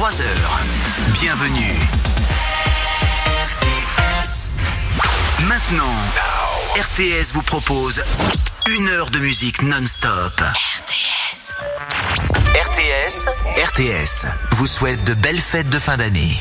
3 heures. Bienvenue. Maintenant, RTS vous propose 1 heure de musique non-stop. RTS vous souhaite de belles fêtes de fin d'année.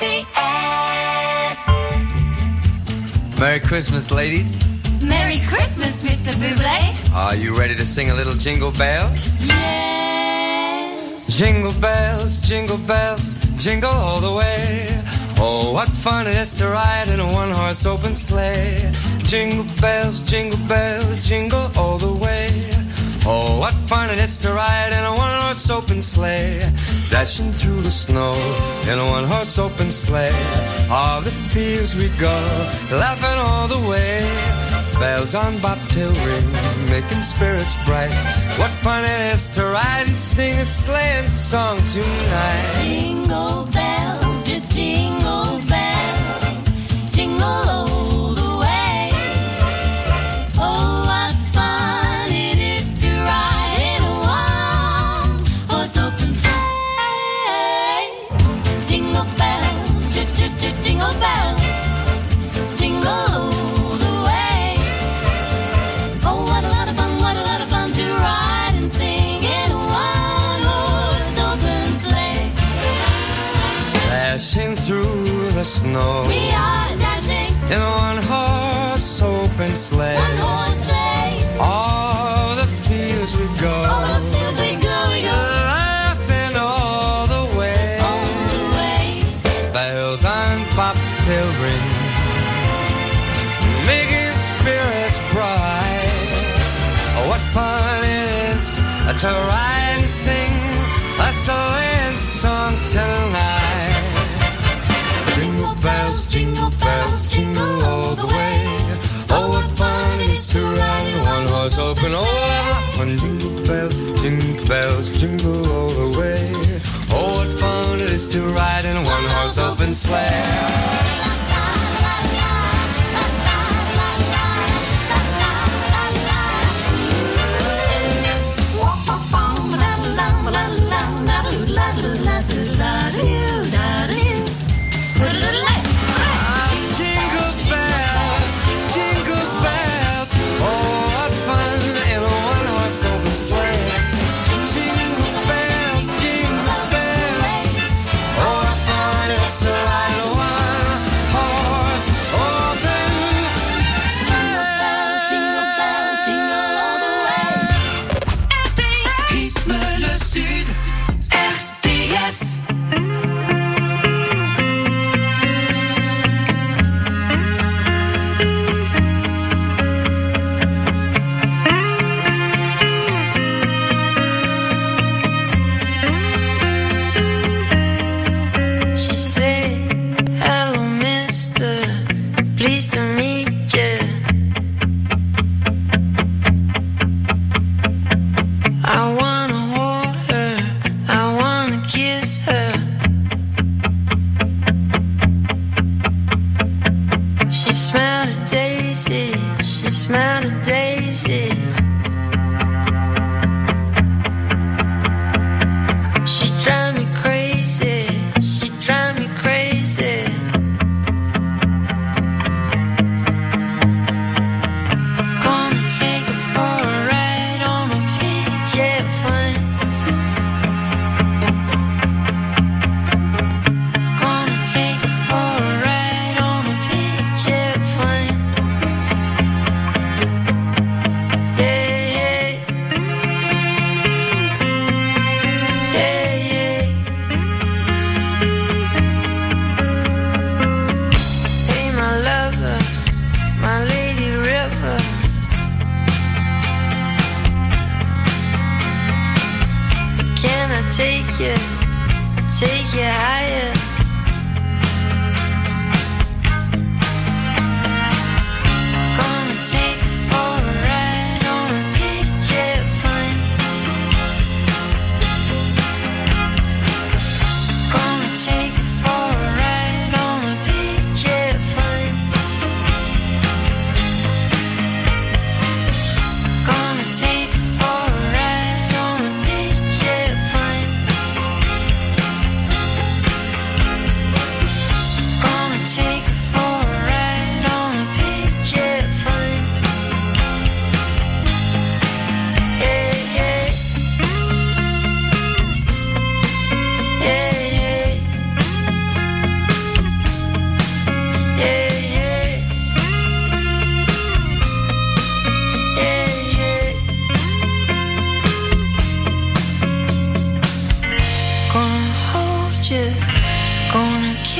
RTS. Merry Christmas, ladies. Merry Christmas, Mr. Bublé. Are you ready to sing a little Jingle Bells? Yes. Jingle bells, jingle all the way. Oh, what fun it is to ride in a one-horse open sleigh. Jingle bells, jingle all the way. Oh, what fun it is to ride in a one-horse open sleigh. Dashing through the snow in a one-horse open sleigh. All the fields we go, laughing all the way. Bells on bobtail ring, making spirits bright. What fun it is to ride and sing a sleighing song tonight. Jingle bells, just jingle bells, jingle all the way. Oh, what fun it is to ride in a one-horse open sleigh. Jingle bells, jingle bells, jingle all the way. Oh, what a lot of fun to ride and sing in a one-horse open sleigh. Dashing through the snow, We are dashing in a one-horse open sleigh. one-horse sleigh. All the fields we go, All the fields we go, laughing all the way. all the way. Bells on bobtail ring, making spirits bright. Oh, what fun it is to ride and sing a sleighing song tonight. Jingle bells, jingle all the way. Oh, what fun it is to ride in a one-horse open. Oh, what fun! Jingle all the way. Oh, what fun it is to ride in a one-horse open sleigh. Jingle bells, oh, what fun in a one-horse open sleigh. Jingle bells, oh, what fun it is to ride in a one-horse open sleigh. Jingle all the way. Rythme le Sud. RTS. She said, hello, mister, pleased to meet you. I wanna hold her, I wanna kiss her. She smelled of daisies, she smelled of daisies. She drive me crazy, she drive me crazy. Gonna take her for a ride on a beach, yeah, fun. Gonna take her for a ride on a beach, yeah, fun. Yeah, yeah. Yeah, yeah. Hey, my lover, my lady river. Can I take you higher? Gonna take you for a ride on a big jet plane. Gonna take you for a ride on a big jet plane. Gonna take you for a ride on a big jet plane.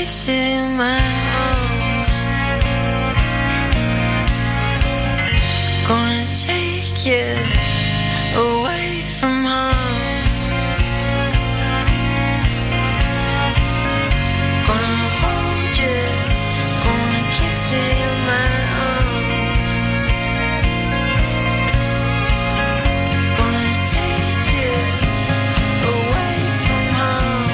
kiss in my arms. Gonna take you away from home. Gonna hold you, gonna kiss in my arms. Gonna take you away from home.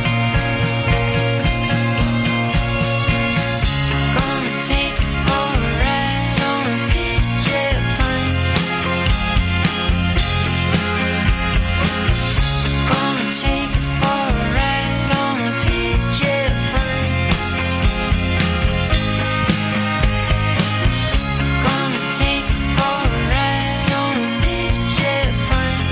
Gonna take you for a ride on a big jet plane. Gonna take you for a ride on a big jet plane. Gonna take you for a ride on a big jet plane.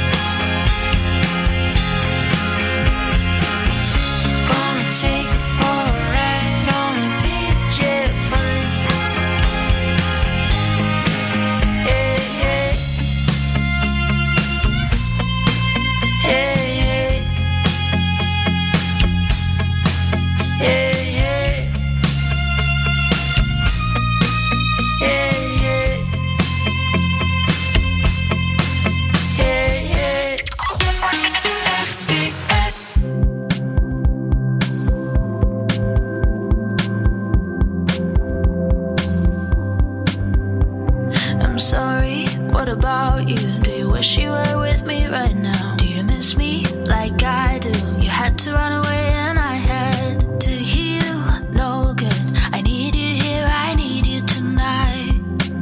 Gonna take you for a ride on a big jet plane. Yeah, yeah. Yeah, yeah. Yeah, yeah. Yeah, yeah. Yeah, yeah. FDS. I'm sorry, what about you? Do you wish you were with me right now? Do you miss me like I do? You had to run away and I had to heal. No good, I need you here, I need you tonight.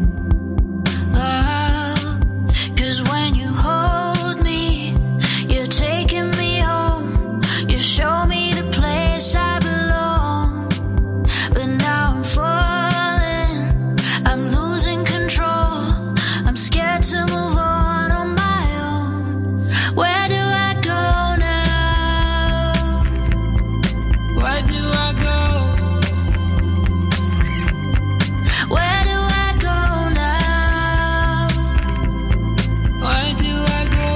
Oh, 'cause when you hold me, you're taking me home. You show me the place I belong. But now I'm falling, I'm losing control. I'm scared to move on my own. Where do I go now? Where do I go? Where do I go now? Where do I go?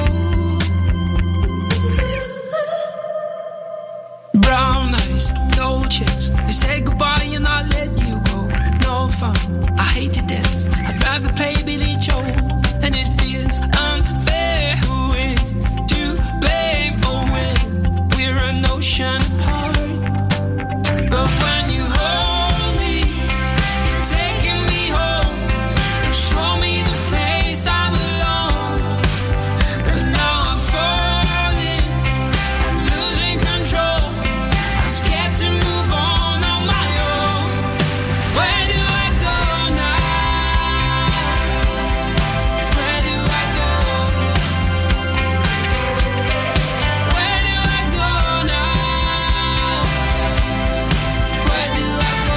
Brown eyes, no checks. You say goodbye and I let you go. No fun, I hate to dance. I'd rather play Billy Joe. And it feels unfair. Who is to blame? Oh, when we're an ocean apart. But when you hold me, you're taking me home. You show me the place I belong. But now I'm falling, I'm losing control. I'm scared to move on my own. Where do I go now? Where do I go? Where do I go now? Where do I go?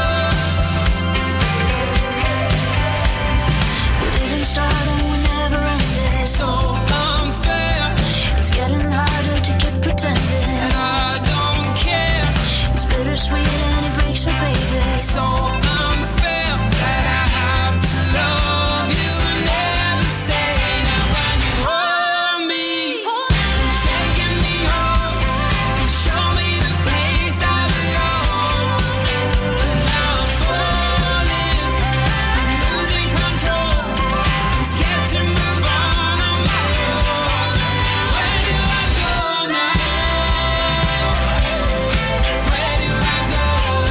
We didn't start and we never ended. So unfair, It's getting harder to keep pretending. and I don't care. It's bittersweet and it breaks me, baby. So unfair that I have to love you and never say. Now when you hold me, you're taking me home. You show me the place I belong. But now I'm falling, I'm losing control. I'm scared to move on my own. Where do I go now? Where do I go?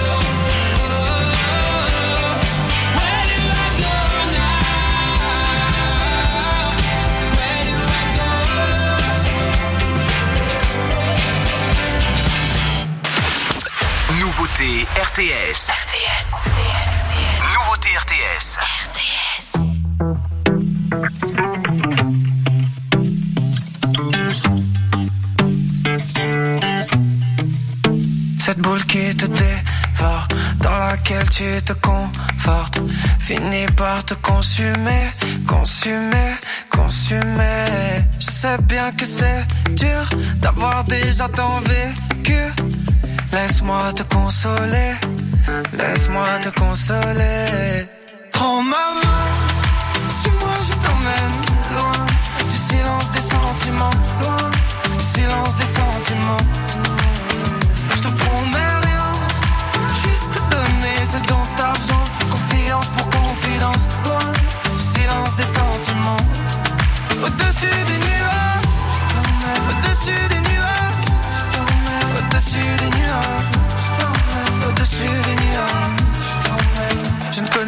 Where do I go now? Where do I go? Nouveauté RTS. Nouveauté RTS. Cette boule qui te dévore, dans laquelle tu te confortes, finit par te consumer, consumer, consumer. Je sais bien que c'est dur d'avoir déjà tant vécu. Laisse-moi te consoler, laisse-moi te consoler. Prends ma main, suis-moi, je t'emmène loin du silence des sentiments, loin du silence des sentiments. Je te promets rien,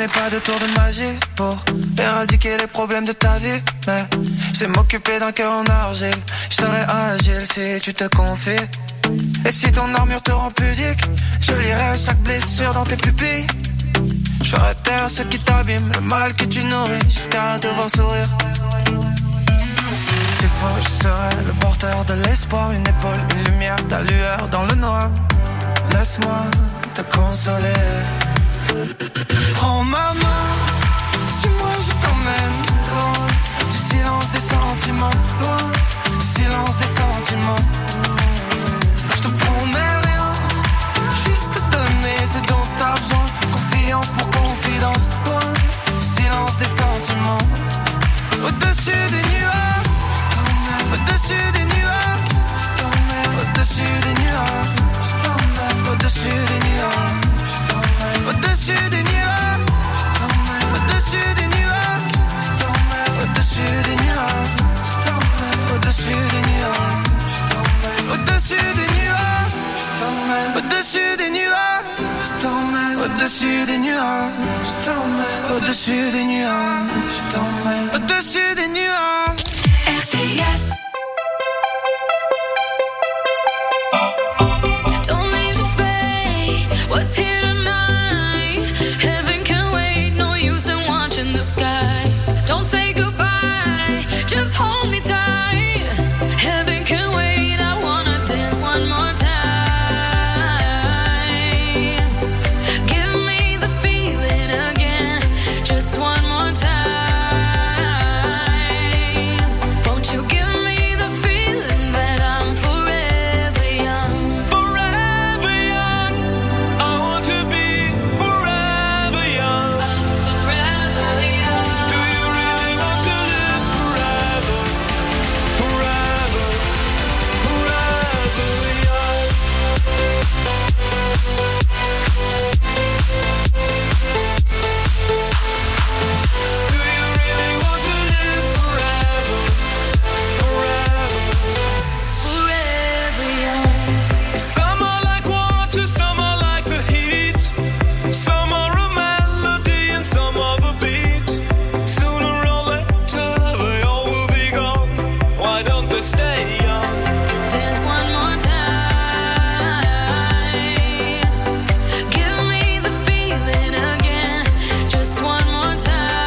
connais pas de tour de magie pour éradiquer les problèmes de ta vie, mais je sais m'occuper d'un cœur en argile. Je serai agile si tu te confies. Et si ton armure te rend pudique, je lirai chaque blessure dans tes pupilles. Je ferai taire ce qui t'abîme, le mal que tu nourris, jusqu'à te voir sourire. S'il faut, je serai le porteur de l'espoir, une épaule, une lumière, ta lueur dans le noir. Laisse-moi te consoler. Prends ma main, suis-moi, je t'emmène loin du silence des sentiments, loin du silence des sentiments. Je te promets rien, juste te donner ce dont t'as besoin. Confiance pour confidence, loin du silence des sentiments. Au-dessus des nuages, au-dessus des nuages, au-dessus des nuages, au-dessus des nuages, au-dessus des nuages, au-dessus des nuages, au-dessus des nuages, au-dessus des nuages, au-dessus des nuages, au-dessus des nuages, au-dessus des nuages, au-dessus des nuages, au-dessus des nuages. RTS. Don't leave the fate. What's here tonight? Heaven can wait. No use in watching the sky. Don't say goodbye. Just hold me tight. Heaven can wait. I wanna dance one more time. Give me the feeling again. Just one more time. Won't you give me the feeling that I'm forever young? Forever young, I want to be forever young. Forever young. Do you really want to live forever? Forever, forever young. Do you really want to live forever? Forever. Forever young. Some are like water, some are like the heat. Some are a melody and some are the beat. Sooner or later they all will be gone. Why don't they stay young? Dance one more time. Give me the feeling again. Just one more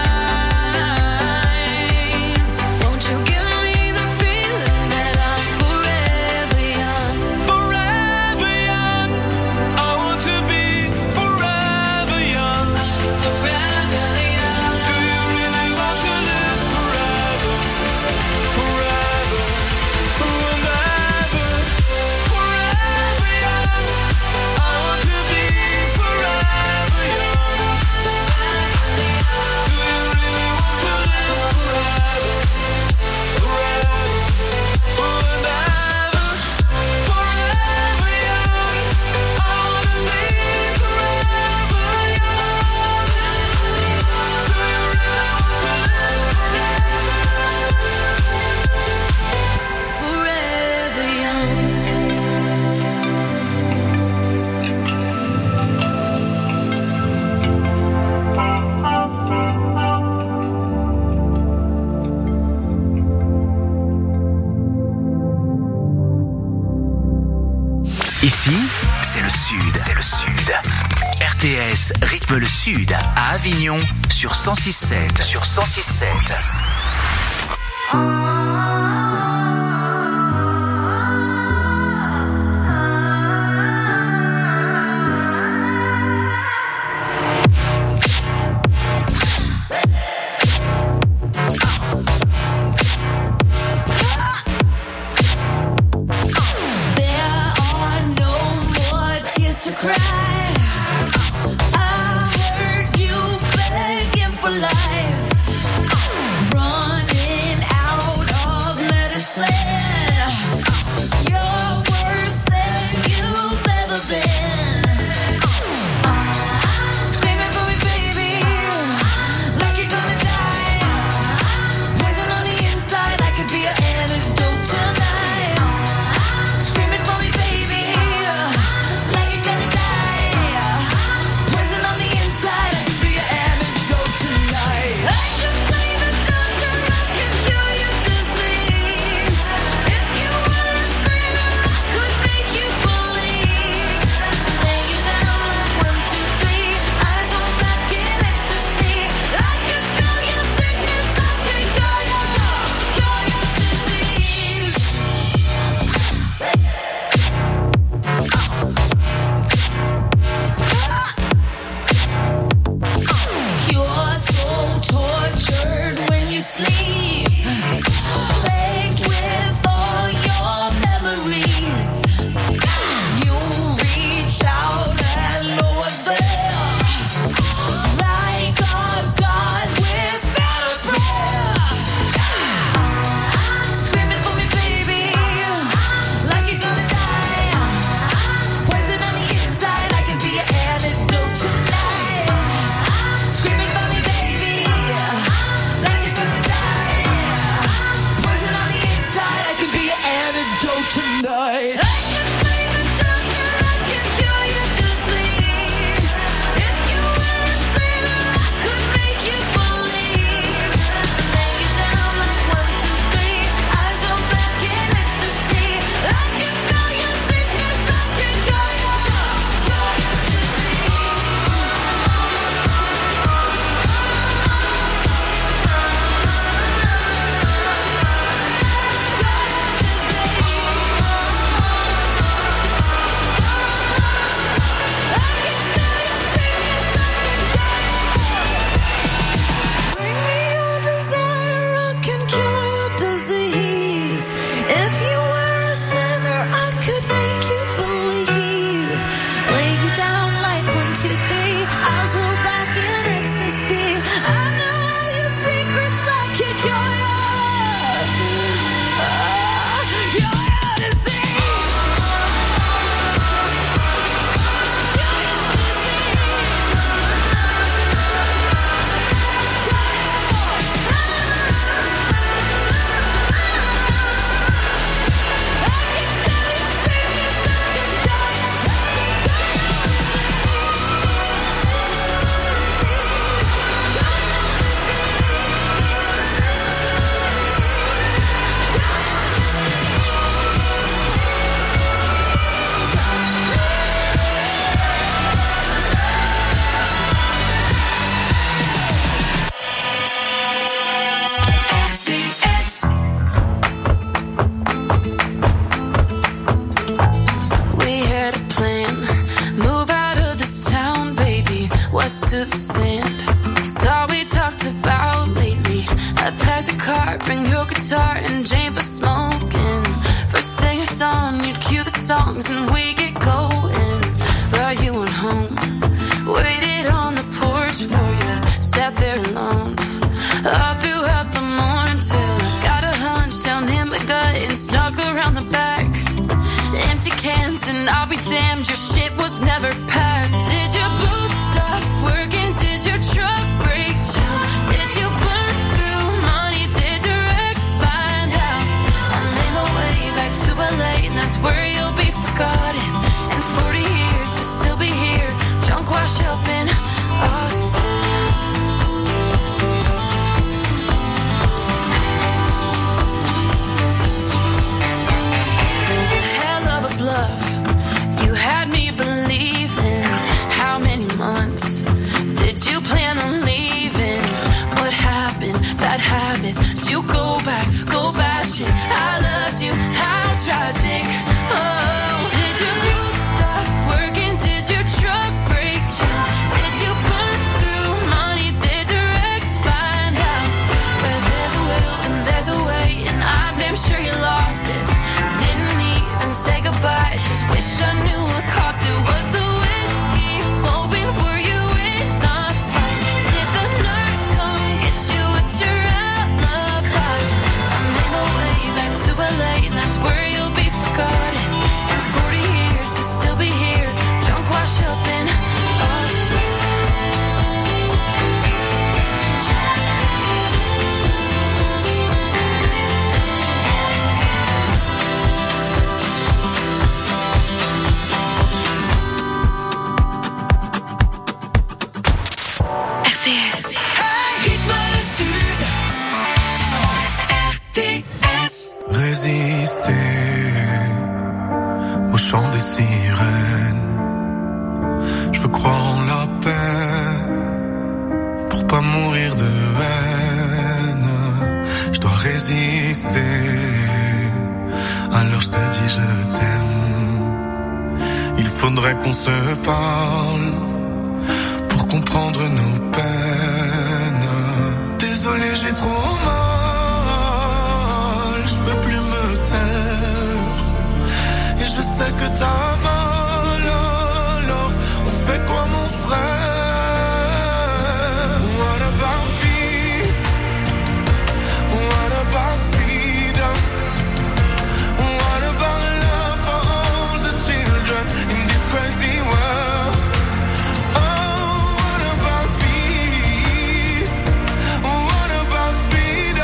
time. Won't you give me the feeling that I'm forever young? Forever young, I want to be forever young. Forever young. Do you really want to live forever? Forever, and ever. Forever young, I want to be forever young. Do you really want to live forever? Forever, and ever. Forever young, I want to be forever young. Do you really want to live Forever young. Ici, c'est le Sud. C'est le Sud. RTS rythme le Sud à Avignon sur 106.7. Sur 106.7. There are no more tears to cry. I heard you begging for life, running out of medicine. You're worse than you've ever been. Screaming for me, baby, like you're gonna die. Poison on the inside, I could be your antidote tonight. Screaming for me, baby, like you're gonna die. tonight. To the sand, it's all we talked about lately. I packed the car, bring your guitar and Jane for smoking. First thing at dawn, you'd cue the songs and we get going. But you went home, waited on the porch for you, sat there alone all throughout the morning till I got a hunch down in my gut and snuck around the back. Empty cans and I'll be damned, your shit was never packed. Did your boots stop working? Did your truck break down? Did you burn through money? Did your ex find out? I made my way back to LA and that's where you'll be forgotten. In 40 years you'll still be here, drunk wash up in Austin. Love, you had me believing. How many months did you plan on leaving? What happened? Bad habits. Did you go bashing? I loved you, how tragic. Oh, did your boots stop working? Did your truck break down? Did you burn through money? Did your ex find out? Where there's a will and there's a way, and I'm damn sure you lost it. Didn't even say goodbye, just wish I knew what cost it. Was the whiskey flowing? Were you in a fight? Did the nurse come get you? What's your alibi? I made my way back to LA and that's where you'll be forgotten. In 40 years you'll still be here, drunk wash up in Austin. Résister au chant des sirènes. Je veux croire en la paix pour pas mourir de haine. Je dois résister. Alors je te dis je t'aime. Il faudrait qu'on se parle pour comprendre nos peines. Désolé, j'ai trop mal. Je sais que t'as mal, alors on fait quoi mon frère? What about peace? What about freedom? What about love for all the children in this crazy world? Oh, what about peace? What about freedom?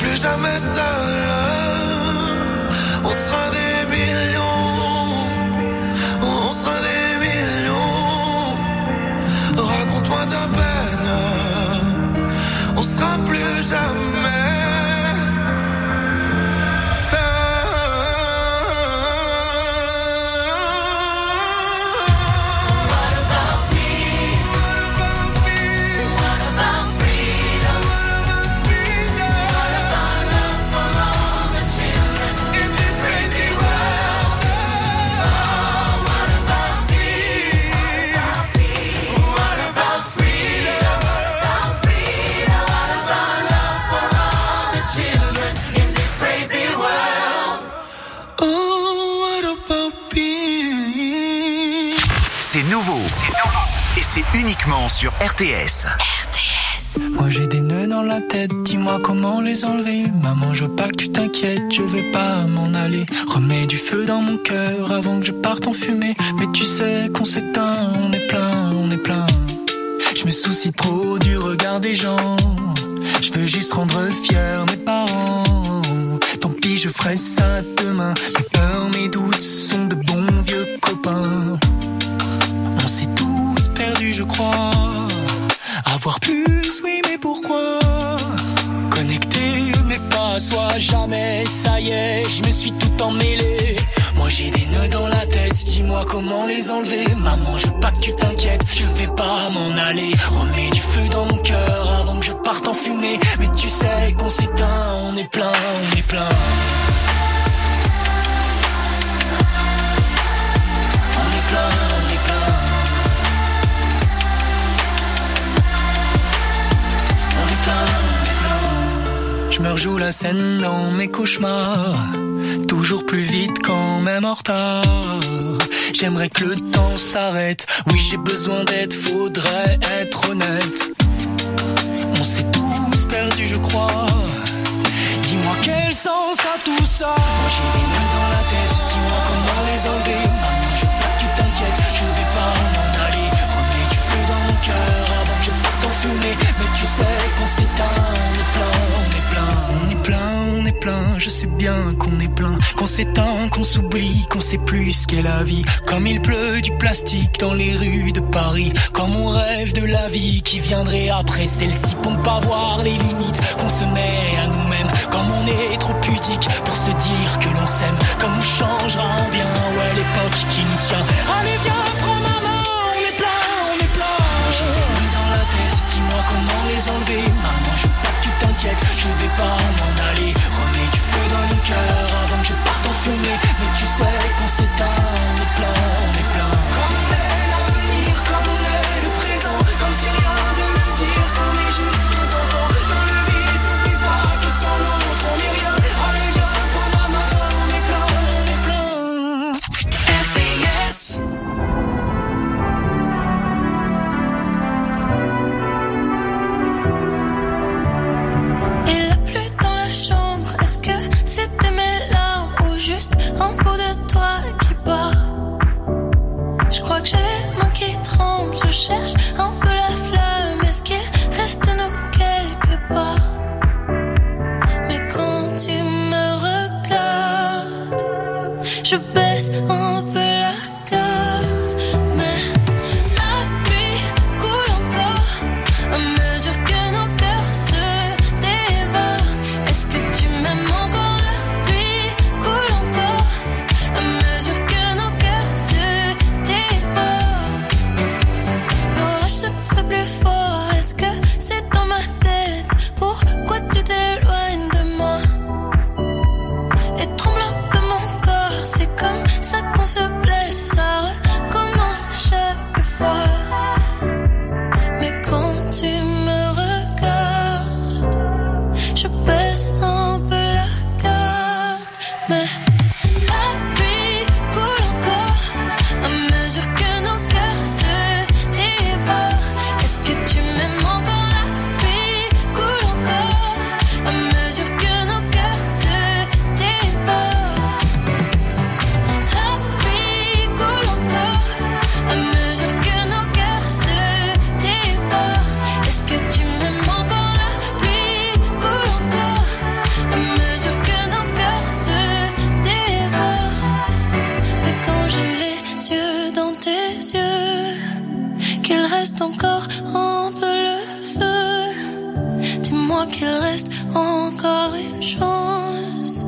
plus jamais seul. On sera des millions, on sera des millions. Raconte-moi ta peine, on sera plus jamais. C'est nouveau. Et c'est uniquement sur RTS. Moi j'ai des nœuds dans la tête, dis-moi comment les enlever. Maman, je veux pas que tu t'inquiètes, je vais pas m'en aller. Remets du feu dans mon cœur avant que je parte en fumée. Mais tu sais qu'on s'éteint, on est plein. Je me soucie trop du regard des gens. Je veux juste rendre fiers mes parents. Tant pis, je ferai ça demain. Mes peurs, mes doutes sont de bons vieux copains. On s'est tous perdus, je crois. Avoir plus, oui, mais pourquoi? Connecté, mais pas à soi, jamais. Ça y est, je me suis tout emmêlé. Moi j'ai des nœuds dans la tête, dis-moi comment les enlever. Maman, je veux pas que tu t'inquiètes, je vais pas m'en aller. Remets du feu dans mon cœur avant que je parte en fumée. Mais tu sais qu'on s'éteint, on est plein. On est plein. Je me rejoue la scène dans mes cauchemars. Toujours plus vite quand même en retard. J'aimerais que le temps s'arrête. Oui, j'ai besoin d'aide, faudrait être honnête. On s'est tous perdus, je crois. Dis-moi quel sens a tout ça. Moi j'ai des nœuds dans la tête, dis-moi comment les enlever. Maman, je veux pas que tu t'inquiètes, je vais pas m'en aller. Remets du feu dans mon cœur avant que je parte en fumée. Mais tu sais qu'on s'éteint, on est plein. Je sais bien qu'on est plein, qu'on s'éteint, qu'on s'oublie, qu'on sait plus ce qu'est la vie. Comme il pleut du plastique dans les rues de Paris. Comme on rêve de la vie qui viendrait après celle-ci. Pour ne pas voir les limites qu'on se met à nous-mêmes. Comme on est trop pudique pour se dire que l'on s'aime. Comme on changera en bien, ouais, l'époque qui nous tient. Allez viens, prends ma main, on est plein. J'ai des nœuds dans la tête, dis-moi comment les enlever. Maman, je veux pas que tu t'inquiètes, je vais pas m'en aller. Remets du feu dans mon cœur avant que je parte en fumée. Mais tu sais qu'on s'éteint, on est plein. Comme on est l'avenir, comme on est le présent. Comme si rien de le dire, qu'on est juste des enfants. Dans le vide, n'oublie pas que sans l'autre on est rien. Allez viens, prends ma main, on est plein. RTS. C'était mes larmes ou juste un bout de toi qui bat. Je crois que j'ai mon qui tremble, je cherche un peu la flamme. Est-ce qu'il reste nous quelque part? Mais quand tu me regardes, je baisse un peu la garde. Mais la pluie coule encore à mesure que nos cœurs se dévorent. Est-ce que tu m'aimes encore? Plus fort, est-ce que c'est dans ma tête? Pourquoi tu t'éloignes de moi? Et tremble un peu mon corps, c'est comme ça qu'on reste encore un peu le feu. Dis-moi qu'il reste encore une chance.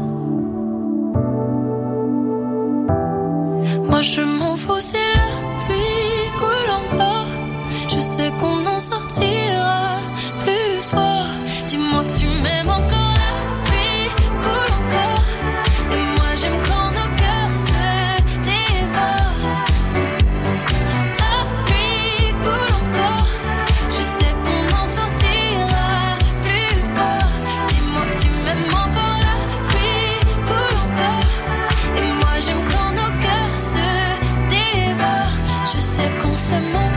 Moi je m'en fous si la pluie coule encore. Je sais qu'on en sortira plus fort. Dis-moi que tu m'aimes encore. La pluie coule encore. Et moi j'aime quand nos cœurs se dévorent. La pluie coule encore. Je sais qu'on en sortira plus fort. Dis-moi que tu m'aimes encore. La pluie coule encore. Et moi j'aime quand nos cœurs se dévorent. Je sais qu'on s'aime encore.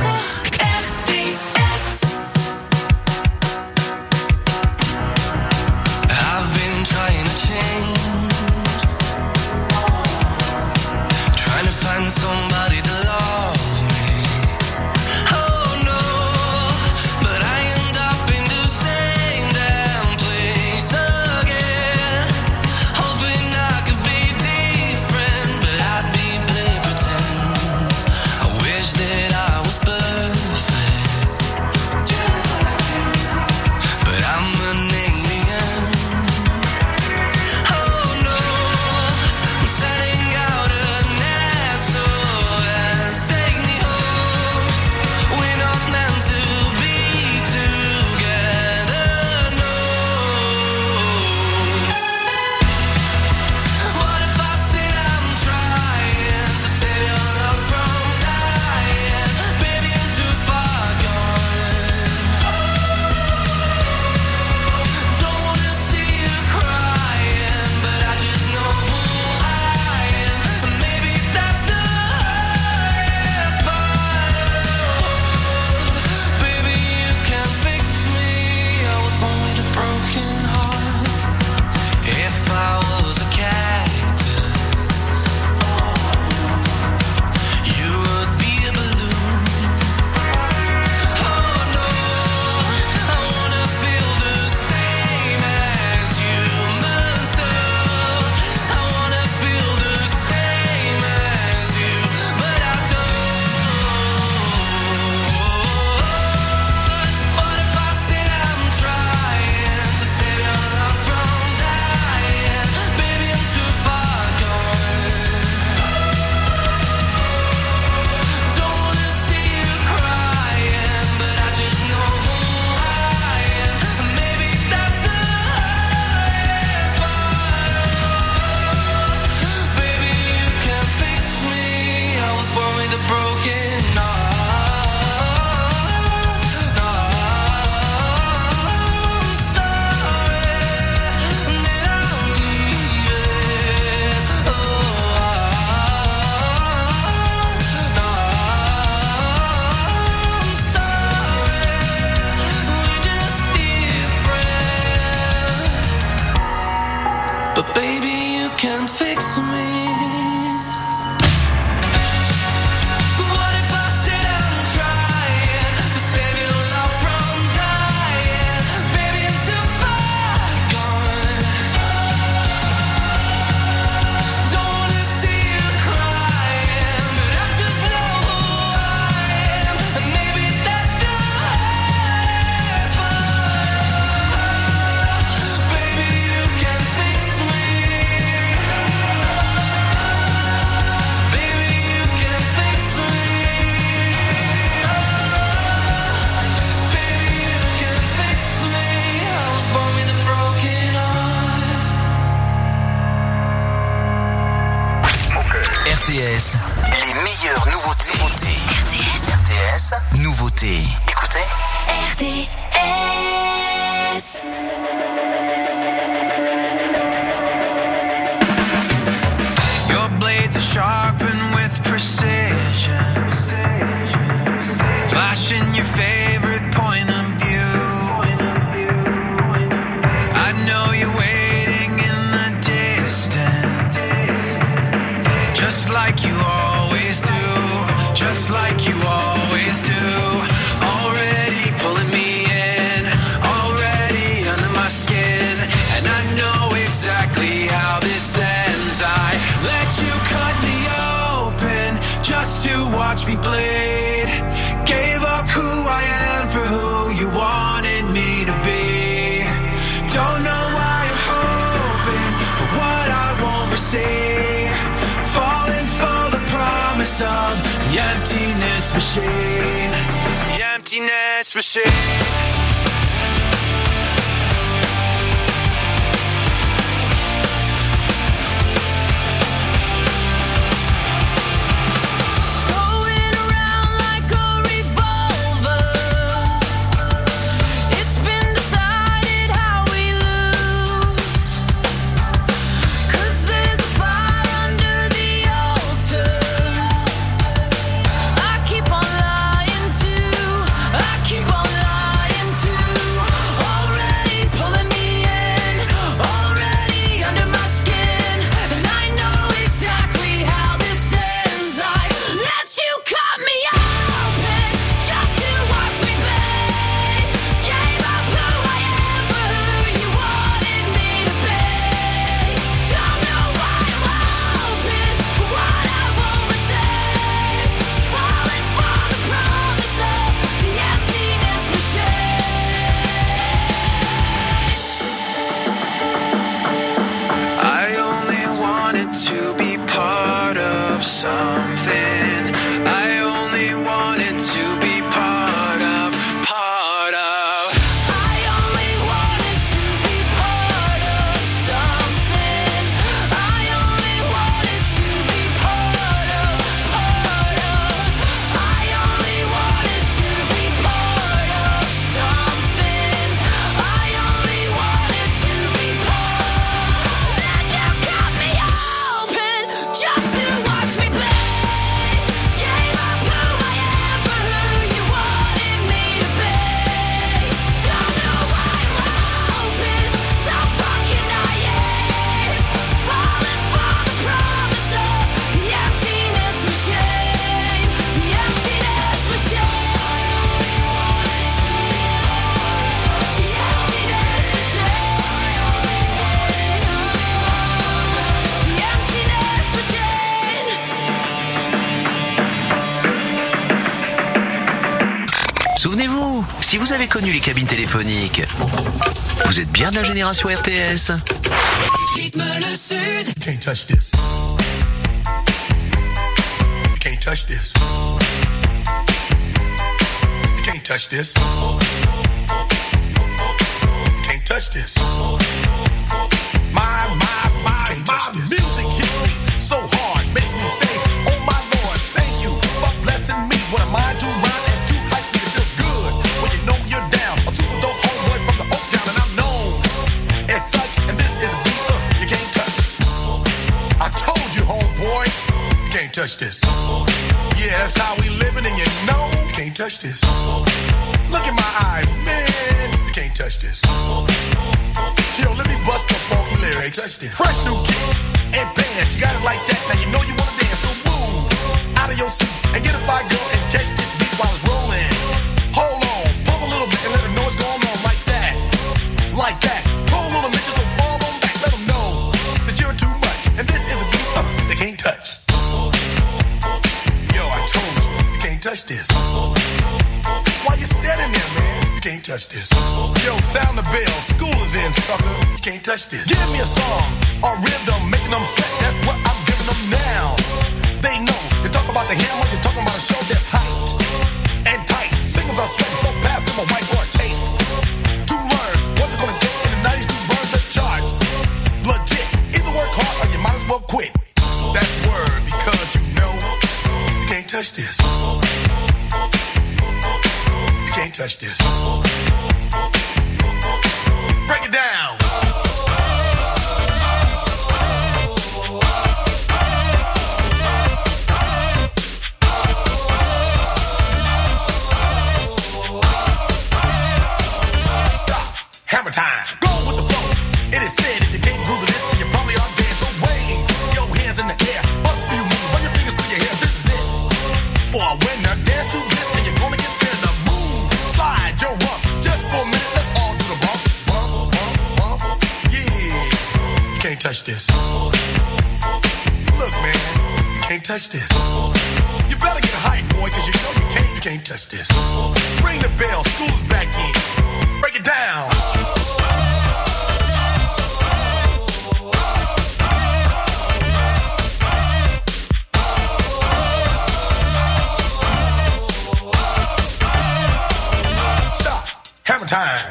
Somebody to love me. Oh no, but I end up in the same damn place again. Hoping I could be different, but I'd be play pretend. I wish that I was perfect, just like you, but I'm an alien. Oh no, I'm setting out a take me home. We're not meant to be together, no. What if I said I'm trying to save your love from dying? Baby, I'm too far gone. Don't wanna see you crying, but I just know who I am. Maybe that's the broken heart. If I was a cactus, you would be a balloon. Oh no, I wanna feel the same as humans do. I wanna feel the same as you, but I don't. What if I said I'm trying to save your love from dying? Baby, I'm too far gone. Don't wanna see you crying, but I just know who I am. Maybe that's the highest part. Baby, you can fix me. I was born with a broken heart. But baby, you can fix me. What if I said I'm trying to save your love from dying? Baby, I'm too far gone. Don't wanna see you crying, but I just know who I am. And maybe that's the highest part. Baby, you can fix me. Baby, you can fix me. Baby, you can fix me. I was born with a broken heart. RTS, les meilleures nouveautés. RTS, nouveautés. Écoutez. RTS. Your blades are sharpened with precision, flashing your favorite point of view. I know you're waiting in the distance, just like you always do, just like you always do. Already pulling me in, already under my skin, and I know exactly how this ends. I let you cut me open just to watch me bleed. Gave up who piece of the emptiness machine. The emptiness machine. Souvenez-vous, si vous avez connu les cabines téléphoniques, vous êtes bien de la génération RTS. Rythme le Sud. You can't touch this. You can't touch this. You can't touch this. You can't touch this. My music hits me so hard, makes me say, oh my Lord, thank you for blessing me. What am I to rhyme and too hype me? It feels good when you know you're down. A super dope homeboy from the Oak Town, and I'm known as such. And this is a beat you can't touch. I told you, homeboy, you can't touch this. Yeah, that's how we living, and you know you can't touch this. Look in my eyes, man, you can't touch this. Yo, let me bust the funky lyrics. Fresh new kicks and bands, you got it like that. Now you know you wanna dance, so move out of your seat and get a fire girl and catch this beat while it's rolling. Hold on, pump a little bit and let them know what's going on like that, like that. Hold on a minute, just don't fall on back. Let them know that you're too much, and this is a beat they can't touch. Yo, I told you can't touch this. Why you standing there, man? You can't touch this. Yo, sound the bell, school is in, sucker. You can't touch this. Give me a song or rhythm, making them sweat. That's what I'm giving them now. They know. You talk about the hammer, you're talking about a show that's hyped and tight. Singles are sweating so fast, them a whiteboard tape. To learn what it's gonna take in the 90s to burn the charts. Legit. Either work hard or you might as well quit. That's word, because you know you can't touch this. You can't touch this. Break it down. Stop. Hammer time. Go with the flow. It is said if you can't groove to this, then you probably are dead. So wave your hands in the air. Bust a few moves. Run your fingers through your hair. This is it. For a winner, dance to this, and you're gonna get there. The move. Slide your rump. Just for a minute, let's all do the bump. Bump, bump, bump. Yeah. You can't touch this. Look, man. You can't touch this. You better get hype, boy, cause you know you can't touch this. Ring the bell. School's back in. Break it down. time.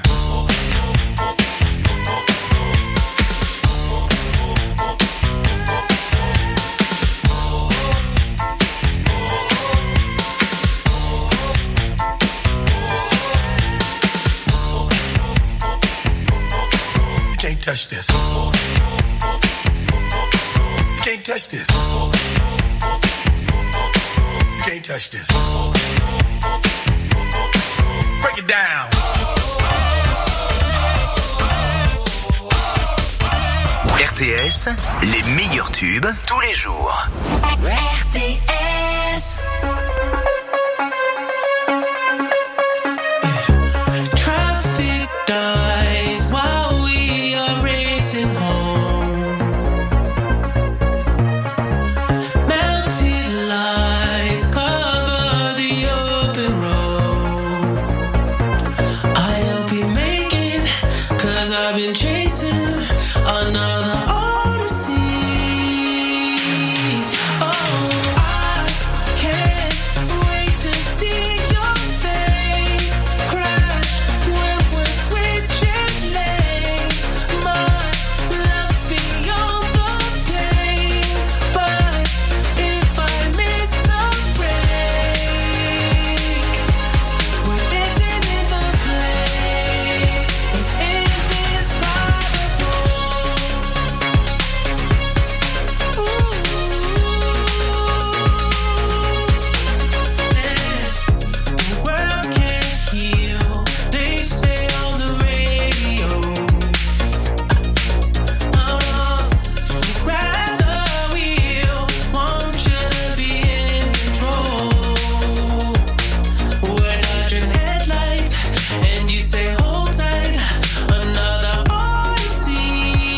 You can't touch this. You can't touch this. You can't touch this. Break it down. RTS, les meilleurs tubes tous les jours. RTS. Traffic dies while we are racing home. Melted lights cover the open road. I hope you make it, 'cause I've been chasing another odyssey. Oh, I can't wait to see your face crash when we're switching lanes. My love's beyond the pain, but if I miss the break, we're dancing in the flames. It's indescribable. The world can't heal, they say on the radio. So grab the wheel, want you to be in control. We're dodging headlights, and you say hold tight, another odyssey.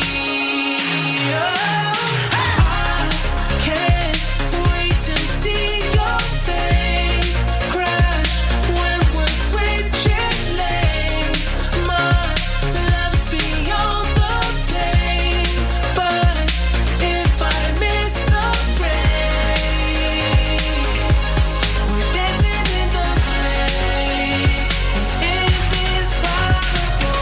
I can't wait to see your face crash when we're switching lanes. My love's beyond the pain, but if I miss the break, we're dancing in the flames. It's indescribable.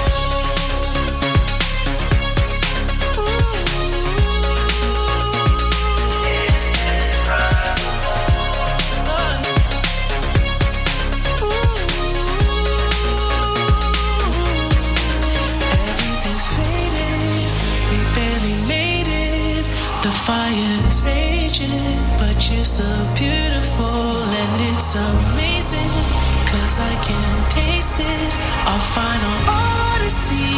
Everything's faded, we barely made it. The fire's raging, but you're still beautiful, and it's amazing, 'cause I can taste it, our final odyssey.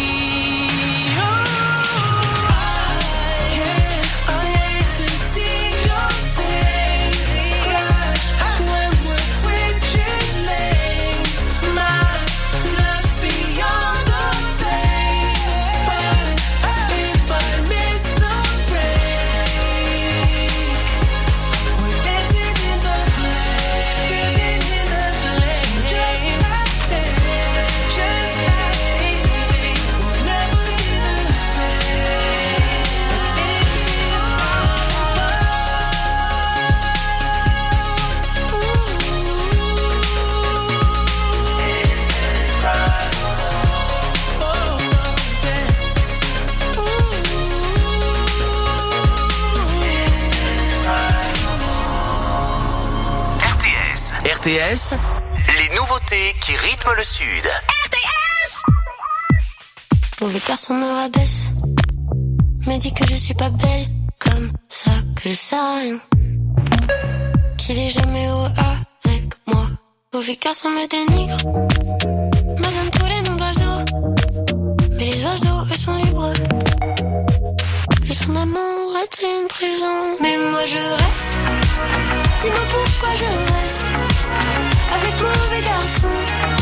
I hate to see your face crash when we're switching lanes. My love's beyond the pain, but if I miss the break, we're dancing in the flames, just like that, just like we'll never be the same. RTS, les nouveautés qui rythment le Sud. Mauvais garçon me rabaisse, me dit que je suis pas belle, comme ça que je sers à rien, qu'il est jamais heureux avec moi. Mauvais garçon me dénigre, me donne tous les noms d'oiseaux, mais les oiseaux eux sont libres. Plus son amour est une prison, mais moi je reste. Dis-moi pourquoi je reste avec mauvais garçon.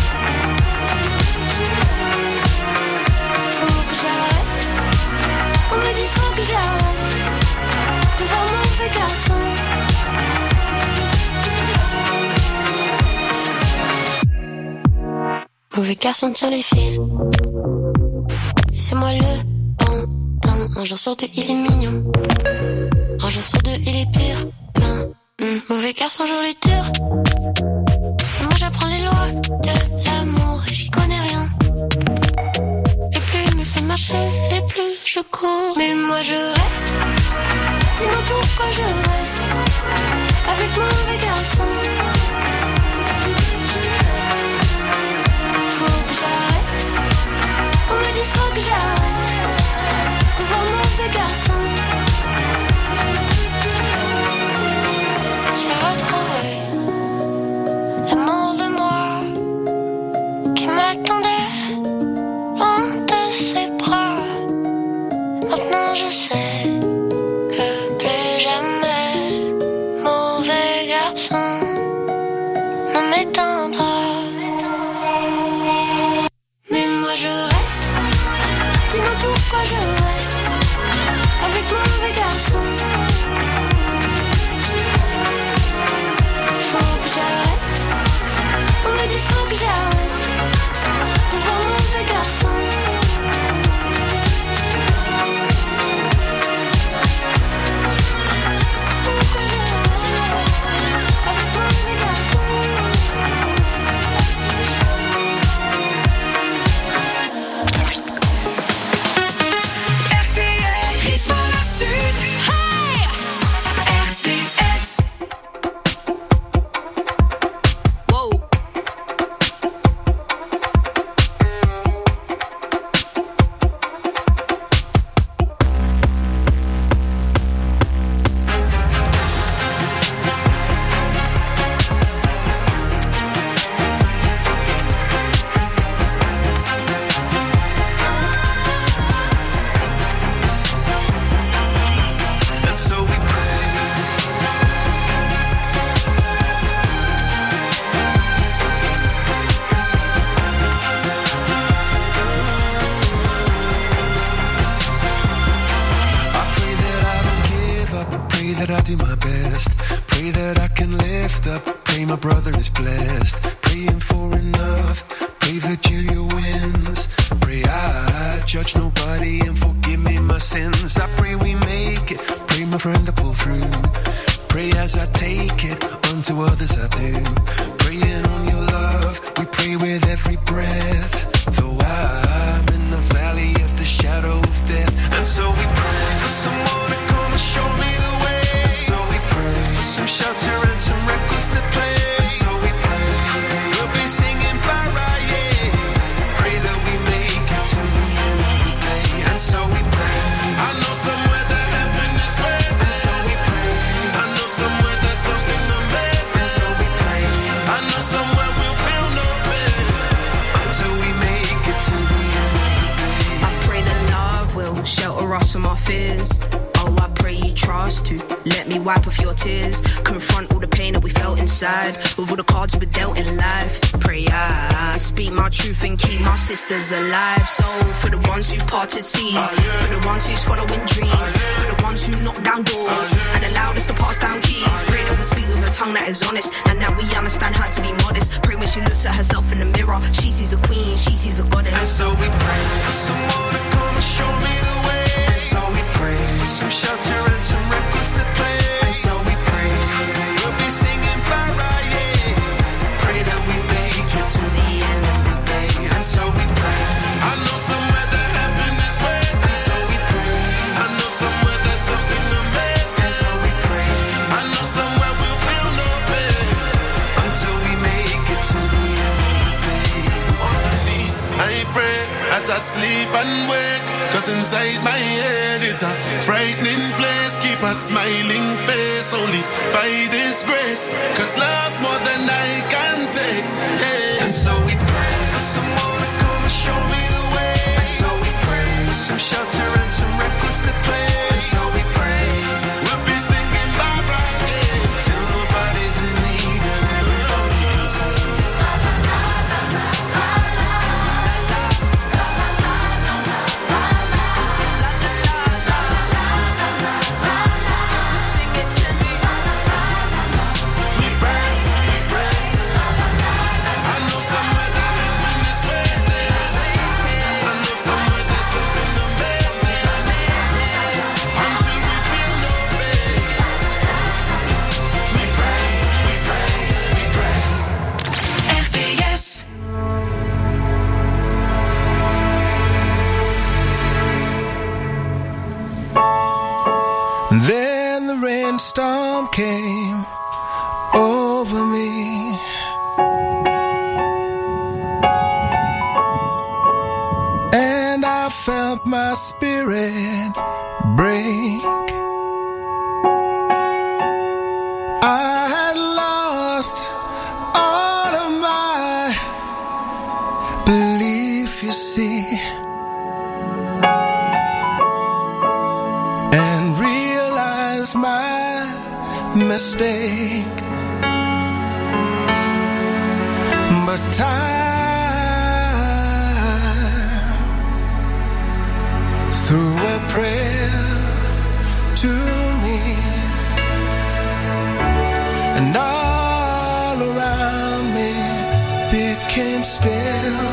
Faut que j'arrête. On me dit faut que j'arrête de voir mauvais garçon. Mauvais garçon tire les fils, et c'est moi le pantin. Un jour sur deux il est mignon, un jour sur deux il est pire qu'un mauvais garçon joue les tours. Et moi j'apprends les lois de l'amour et j'y connais rien. marcher et plus je cours. Mais moi je reste. Dis-moi pourquoi je reste avec mon mauvais garçon. Faut que j'arrête. On me dit faut que j'arrête de voir mon mauvais garçon. J'ai retrouvé l'amour de moi qui m'attendait loin de ses bras. Maintenant je sais que plus jamais mauvais garçon ne m'éteindra. Mais moi je reste. Dis-moi pourquoi je reste avec mon mauvais garçon. Faut que j'arrête. On me dit faut que j'arrête de voir mon mauvais garçon. Sisters alive, so for the ones who parted seas, for the ones who's following dreams, for the ones who knock down doors and allowed us to pass down keys. Pray that we speak with a tongue that is honest and that we understand how to be modest. Pray when she looks at herself in the mirror, she sees a queen, she sees a goddess. And so we pray for someone to come and show me the way. And so we pray for some shelter and some records to play. And so we pray we'll be singing para, yeah. Pray that we make it to the end of the day. And so we pray. I know somewhere that heaven is waiting. And so we pray. I know somewhere there's something amazing. And so we pray. I know somewhere we'll feel no pain until we make it to the end of the day. On my knees, I pray as I sleep and wake. 'Cause inside my head is a frightening place. Keep a smiling face only by this grace. 'Cause love's more than I can take. Yeah. And so we pray for someone to come and show me the way. And so we pray for some shelter and some records to play. And so we pray we'll be singing bye bye, yeah, till nobody's in need and everybody can sing. Somewhere there's something amazing. And then the rainstorm came over me. And I felt my spirit break. I had lost all of my belief, you see, and realized my mistake. But time threw a prayer to me, and all around me became still.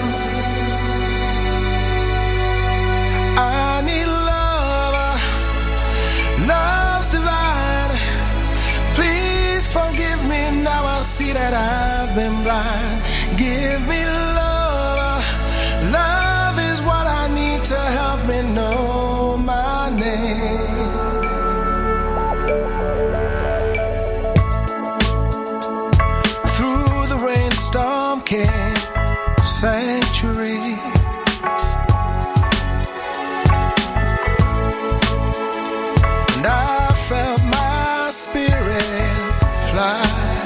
I need love, love's divine. Please forgive me, now I see that I've been blind. Give me love, love is what I need to help me know my name. Through the rainstorm came sanctuary. And I felt my spirit fly.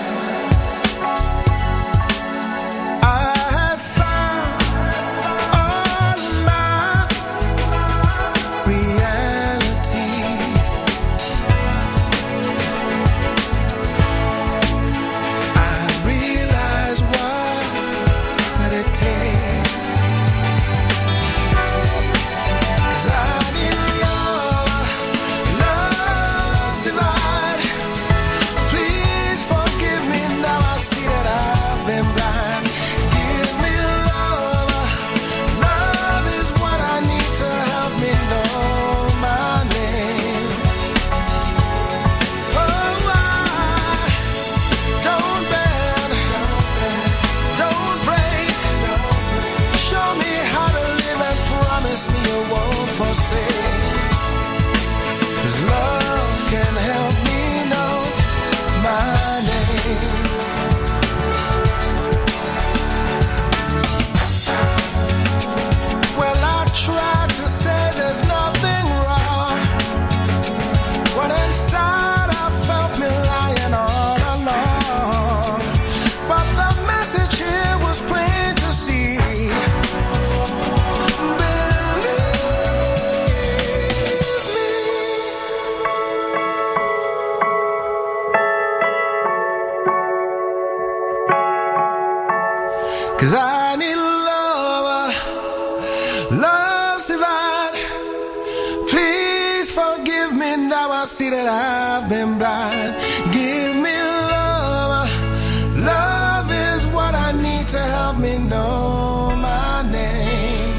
Cause I need love, love's divine. Please forgive me, now I see that I've been blind. Give me love, love is what I need to help me know my name.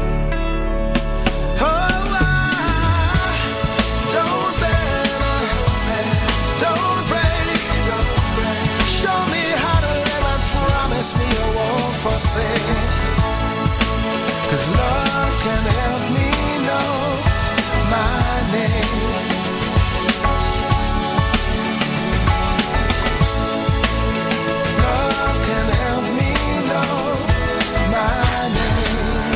Oh, I don't bend, don't break. Show me how to live and promise me you won't forsake. Cause love can help me know my name. Love can help me know my name.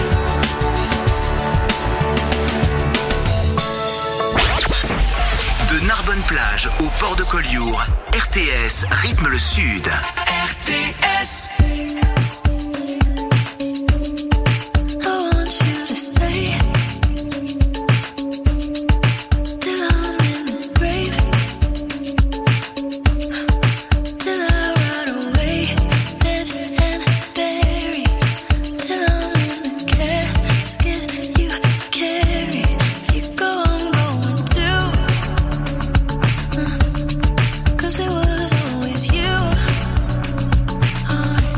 De Narbonne-Plage au port de Collioure, RTS rythme le Sud. RTS. Cause it was always you.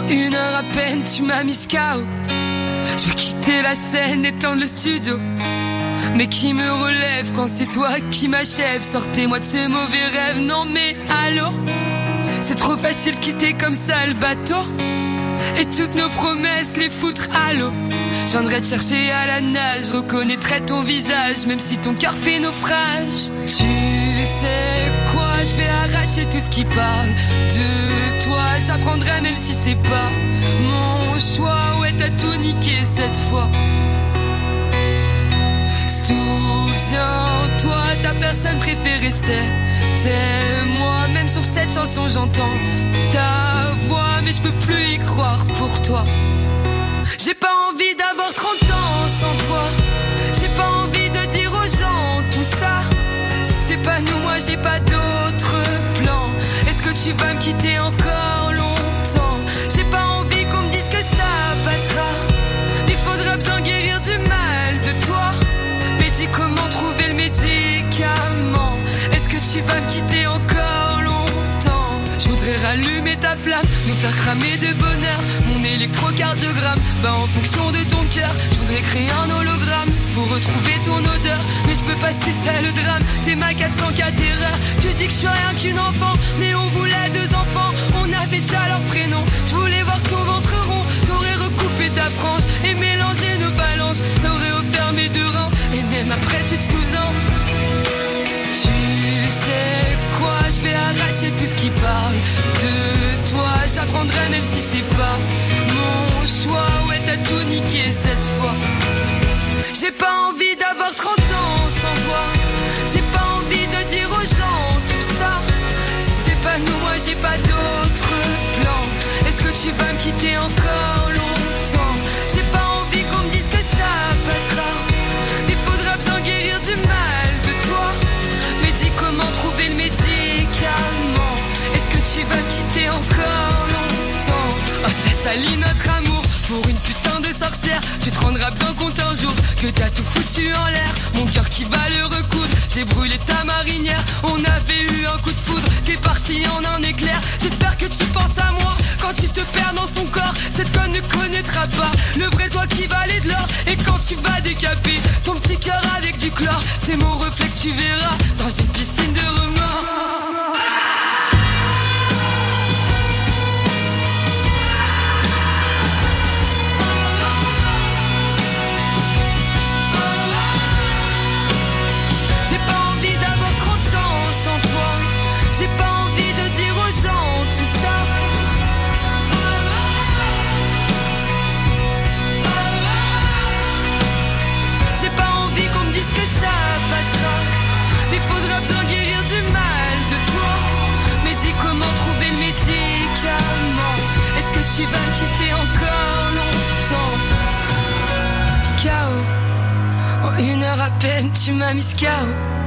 1 heure à peine, tu m'as mis KO. Je veux quitter la scène, éteindre le studio. Mais qui me relève quand c'est toi qui m'achève? Sortez-moi de ce mauvais rêve, non mais allô? C'est trop facile de quitter comme ça le bateau. Et toutes nos promesses, les foutre à l'eau. Je viendrai te chercher à la nage, je reconnaîtrai ton visage, même si ton cœur fait naufrage. Tu sais quoi, je vais arracher tout ce qui parle de toi. J'apprendrai même si c'est pas mon choix. Ouais, t'as tout niqué cette fois. Souviens-toi, ta personne préférée c'était moi. Même sur cette chanson j'entends ta voix, mais je peux plus y croire pour toi. J'ai pas envie d'avoir 30 ans sans toi. J'ai pas envie de dire aux gens tout ça. Si c'est pas nous, moi j'ai pas d'autre plan. Est-ce que tu vas me quitter encore longtemps? J'ai pas envie qu'on me dise que ça passera. Il faudra bien guérir du mal de toi. Mais dis comment trouver le médicament. Est-ce que tu vas me quitter encore longtemps? Je voudrais rallumer ta flamme, nous faire cramer de bonheur. Mon électrocardiogramme, bah en fonction de ton cœur. Je voudrais créer un hologramme pour retrouver ton odeur. Mais je peux pas, c'est ça le drame. T'es ma 404 erreur. Tu dis que je suis rien qu'une enfant, mais on voulait 2 enfants. On avait déjà leur prénom. Je voulais voir ton ventre rond. T'aurais recoupé ta frange et mélangé nos phalanges. T'aurais offert mes 2 reins. Et même après tu te souviens. Tu sais quoi, je vais arracher tout ce qui parle de toi. J'apprendrai même si c'est pas mon choix. Ouais, t'as tout niqué cette fois. J'ai pas envie d'avoir 30 ans sans toi. J'ai pas envie de dire aux gens tout ça. Si c'est pas nous, moi j'ai pas d'autre plan. Est-ce que tu vas me quitter encore longtemps? J'ai pas envie qu'on me dise que ça passera. Il faudra bien guérir du mal de toi. Mais dis comment trouver le médicament. Est-ce que tu vas me quitter encore longtemps? Oh, t'as sali notre amour pour une putain de sorcière. Tu te rendras bien compte un jour que t'as tout foutu en l'air. Mon cœur qui va le recoudre. J'ai brûlé ta marinière. On avait eu un coup de foudre. T'es parti en un éclair. J'espère que tu penses à moi quand tu te perds dans son corps. Cette conne ne connaîtra pas le vrai toi qui valait de l'or. Et quand tu vas décaper ton petit cœur avec du chlore, c'est mon reflet que tu verras dans une piscine de remords. J'ai pas envie de dire aux gens tout ça. J'ai pas envie qu'on me dise que ça passera. Mais faudra bien guérir du mal de toi. Mais dis comment trouver le médicament. Est-ce que tu vas me quitter encore longtemps? KO, en 1 heure à peine tu m'as mis KO.